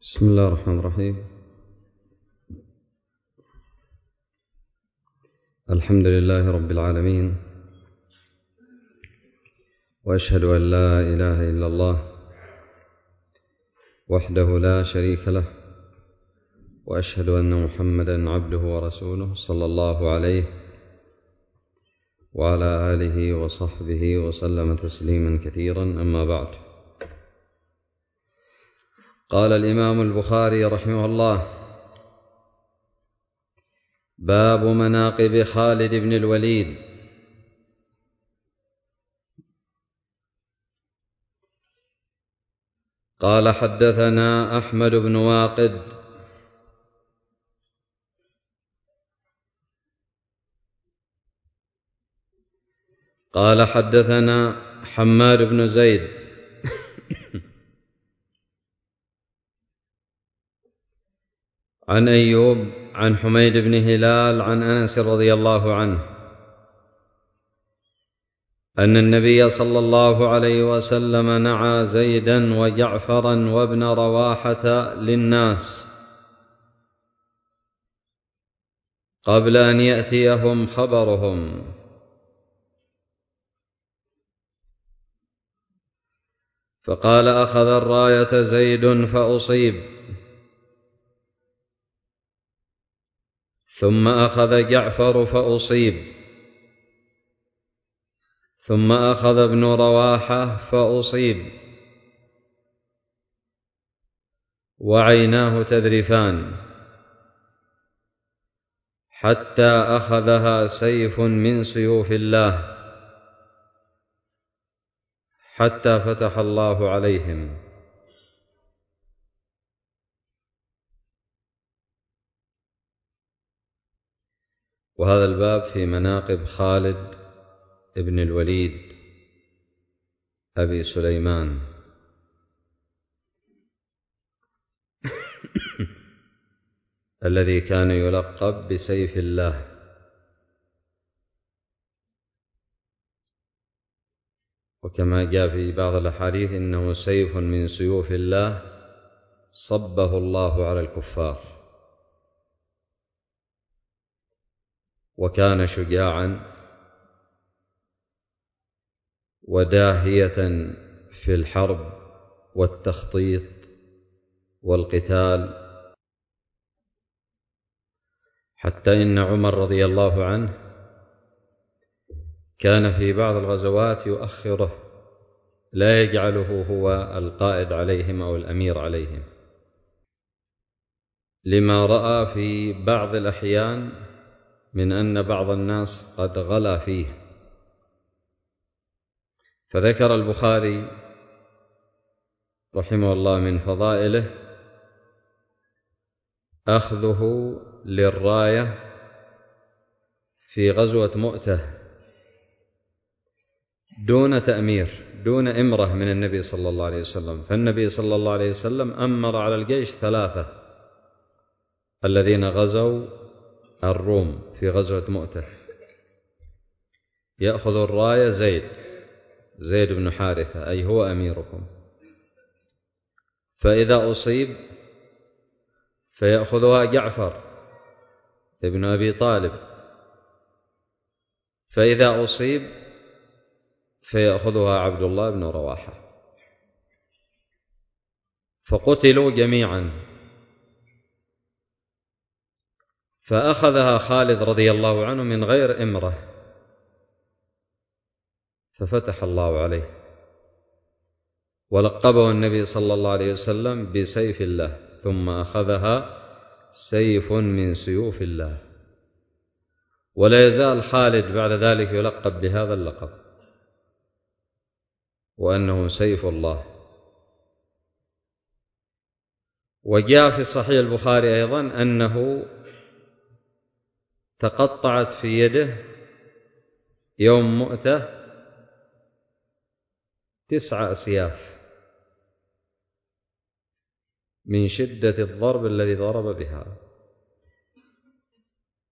بسم الله الرحمن الرحيم. الحمد لله رب العالمين، وأشهد أن لا إله إلا الله وحده لا شريك له، وأشهد أن محمدا عبده ورسوله صلى الله عليه وعلى آله وصحبه وسلم تسليما كثيرا. أما بعد، قال الإمام البخاري رحمه الله: باب مناقب خالد بن الوليد. قال: حدثنا أحمد بن واقد قال: حدثنا حماد بن زيد عن أيوب عن حميد بن هلال عن أنس رضي الله عنه أن النبي صلى الله عليه وسلم نعى زيدا وجعفرا وابن رواحة للناس قبل أن يأتيهم خبرهم، فقال: أخذ الراية زيد فأصيب، ثم أخذ جعفر فأصيب، ثم أخذ ابن رواحة فأصيب، وعيناه تذرفان، حتى أخذها سيف من سيوف الله، حتى فتح الله عليهم. وهذا الباب في مناقب خالد ابن الوليد أبي سليمان الذي كان يلقب بسيف الله، وكما جاء في بعض الأحاديث إنه سيف من سيوف الله صبه الله على الكفار. وكان شجاعا وداهية في الحرب والتخطيط والقتال، حتى إن عمر رضي الله عنه كان في بعض الغزوات يؤخره، لا يجعله هو القائد عليهم أو الأمير عليهم، لما رأى في بعض الأحيان من أن بعض الناس قد غلا فيه. فذكر البخاري رحمه الله من فضائله أخذه للراية في غزوة مؤتة دون تأمير، دون إمرة من النبي صلى الله عليه وسلم. فالنبي صلى الله عليه وسلم أمر على الجيش 3 الذين غزوا الروم في غزوة مؤتة، يأخذ الراية زيد بن حارثة، أي هو أميركم، فإذا أصيب فيأخذها جعفر ابن أبي طالب، فإذا أصيب فيأخذها عبد الله بن رواحة. فقتلوا جميعا، فأخذها خالد رضي الله عنه من غير إمرة، ففتح الله عليه، ولقبه النبي صلى الله عليه وسلم بسيف الله، ثم أخذها سيف من سيوف الله. ولا يزال خالد بعد ذلك يلقب بهذا اللقب، وأنه سيف الله. وجاء في صحيح البخاري أيضا أنه تقطعت في يده يوم مؤتة 9 أسياف من شدة الضرب الذي ضرب بها.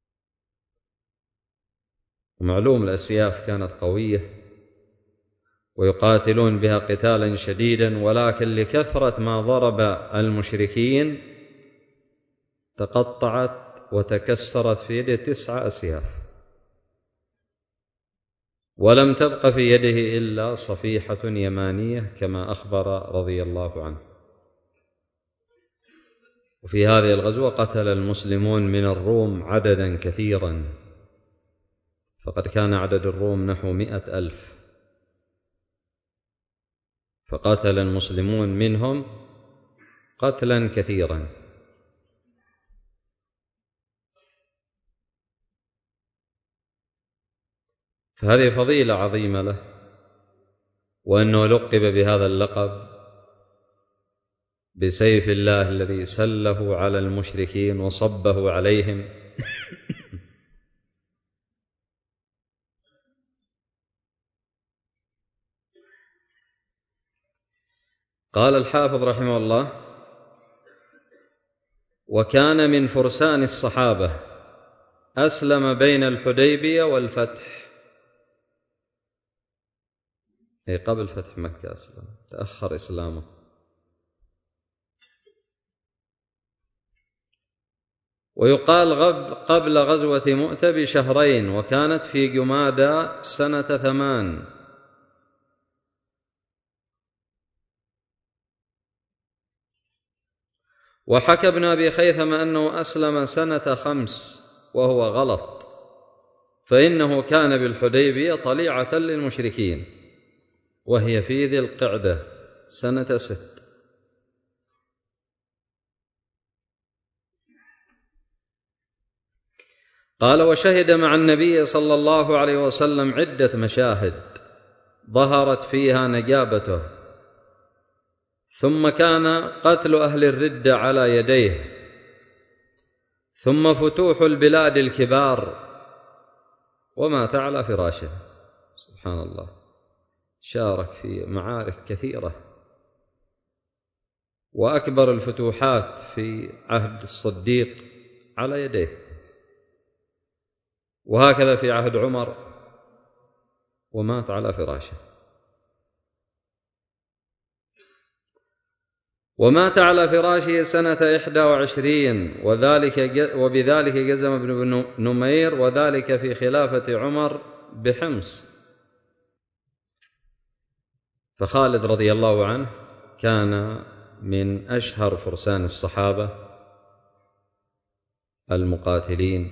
ومعلوم الأسياف كانت قوية، ويقاتلون بها قتالا شديدا، ولكن لكثرة ما ضرب المشركين تقطعت وتكسرت في يده 9 أسياف، ولم تبق في يده إلا صفيحة يمانية كما أخبر رضي الله عنه. وفي هذه الغزوة قتل المسلمون من الروم عددا كثيرا، فقد كان عدد الروم نحو 100,000، فقتل المسلمون منهم قتلا كثيرا. فهذه فضيلة عظيمة له، وأنه لقب بهذا اللقب بسيف الله الذي سله على المشركين وصبه عليهم. قال الحافظ رحمه الله: وكان من فرسان الصحابة أسلم بين الحديبية والفتح، أي قبل فتح مكة أسلم، تأخر إسلامه. ويقال قبل غزوة مؤتة ب2 وكانت في جمادى سنة 8. وحكى ابن أبي خيثمة أنه أسلم سنة 5، وهو غلط، فإنه كان بالحديبية طليعة للمشركين، وهي في ذي القعدة سنة 6. قال: وشهد مع النبي صلى الله عليه وسلم عدة مشاهد ظهرت فيها نجابته، ثم كان قتل أهل الردة على يديه، ثم فتوح البلاد الكبار، ومات على فراشه. سبحان الله، شارك في معارك كثيرة، وأكبر الفتوحات في عهد الصديق على يديه، وهكذا في عهد عمر، ومات على فراشه. ومات على فراشه سنة 21، وبذلك جزم ابن نمير، وذلك في خلافة عمر بحمص. فخالد رضي الله عنه كان من أشهر فرسان الصحابة المقاتلين،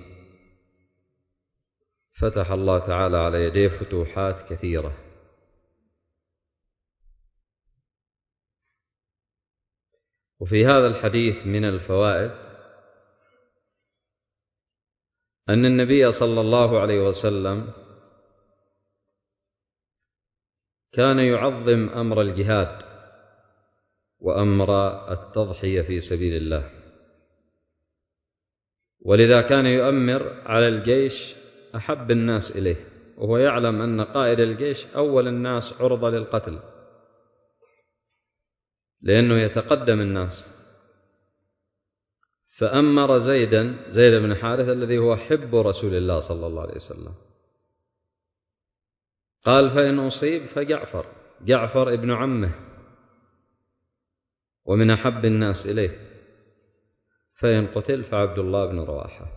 فتح الله تعالى على يديه فتوحات كثيرة. وفي هذا الحديث من الفوائد أن النبي صلى الله عليه وسلم كان يعظم أمر الجهاد وأمر التضحية في سبيل الله، ولذا كان يؤمر على الجيش أحب الناس إليه، وهو يعلم أن قائد الجيش أول الناس عرضة للقتل، لأنه يتقدم الناس. فأمر زيد بن حارثة الذي هو حب رسول الله صلى الله عليه وسلم، قال: فإن أصيب فجعفر ابن عمه ومن أحب الناس إليه، فإن قتل فعبد الله بن رواحة.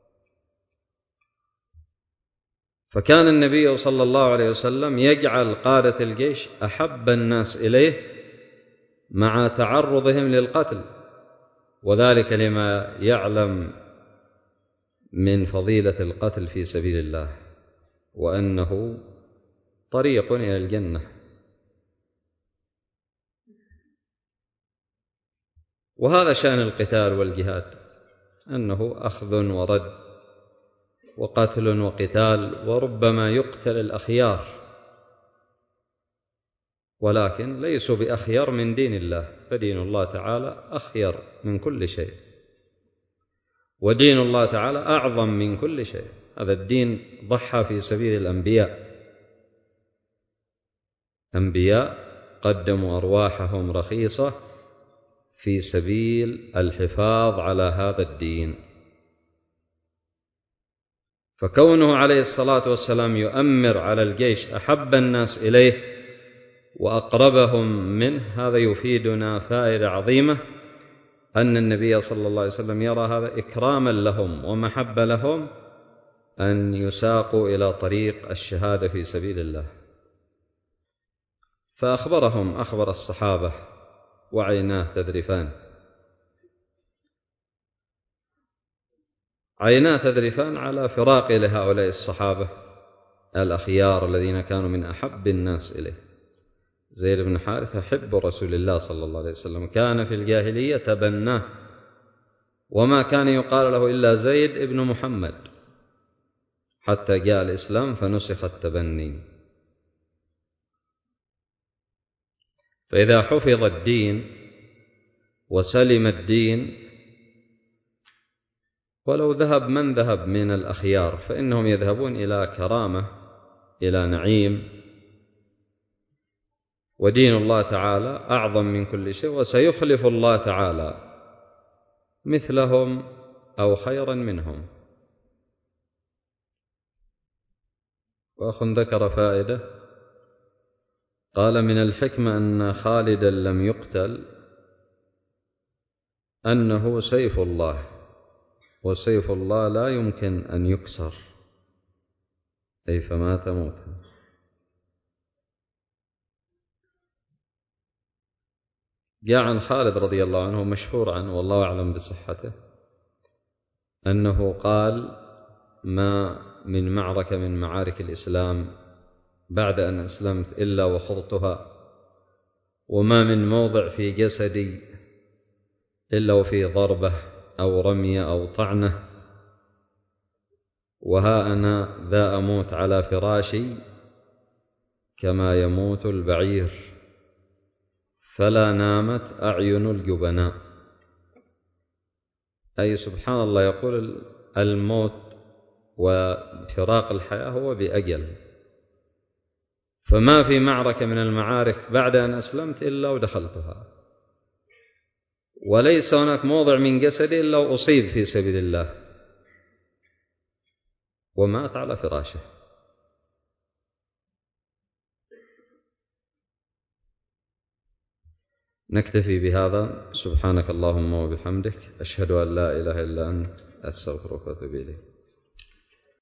فكان النبي صلى الله عليه وسلم يجعل قادة الجيش أحب الناس إليه مع تعرضهم للقتل، وذلك لما يعلم من فضيلة القتل في سبيل الله، وأنه طريق إلى الجنة. وهذا شأن القتال والجهاد، أنه أخذ ورد وقتل وقتال، وربما يقتل الأخيار، ولكن ليسوا بأخير من دين الله، فدين الله تعالى أخير من كل شيء، ودين الله تعالى أعظم من كل شيء. هذا الدين ضحى في سبيل أنبياء قدموا أرواحهم رخيصة في سبيل الحفاظ على هذا الدين. فكونه عليه الصلاة والسلام يؤمر على الجيش أحب الناس إليه وأقربهم منه، هذا يفيدنا فائدة عظيمة، أن النبي صلى الله عليه وسلم يرى هذا إكراما لهم ومحبة لهم أن يساقوا إلى طريق الشهادة في سبيل الله. فأخبرهم، أخبر الصحابة وعيناه تذرفان، عيناه تذرفان على فراق لهؤلاء الصحابة الأخيار الذين كانوا من أحب الناس إليه. زيد بن حارثة حب رسول الله صلى الله عليه وسلم، كان في الجاهلية تبناه، وما كان يقال له إلا زيد ابن محمد، حتى جاء الإسلام فنسخ التبني. فإذا حفظ الدين وسلم الدين، ولو ذهب من ذهب من الأخيار، فإنهم يذهبون إلى كرامة، إلى نعيم، ودين الله تعالى أعظم من كل شيء، وسيخلف الله تعالى مثلهم أو خيرا منهم. وأخ ذكر فائدة، قال: من الحكمة أن خالدا لم يقتل أنه سيف الله، وسيف الله لا يمكن أن يكسر، أي فمات موتا. جاء عن خالد رضي الله عنه، مشهور عنه والله أعلم بصحته، أنه قال: ما من معركة من معارك الإسلام بعد أن أسلمت إلا وخضتها، وما من موضع في جسدي إلا وفي ضربة أو رمية أو طعنة، وها أنا ذا أموت على فراشي كما يموت البعير، فلا نامت أعين الجبناء. أي سبحان الله، يقول الموت وفراق الحياة هو بأجل، فما في معركة من المعارك بعد أن أسلمت إلا ودخلتها، وليس هناك موضع من جسدي إلا وأصيب في سبيل الله، ومات على فراشه. نكتفي بهذا. سبحانك اللهم وبحمدك، أشهد أن لا إله إلا أنت، أستغفرك وأتوب إليك.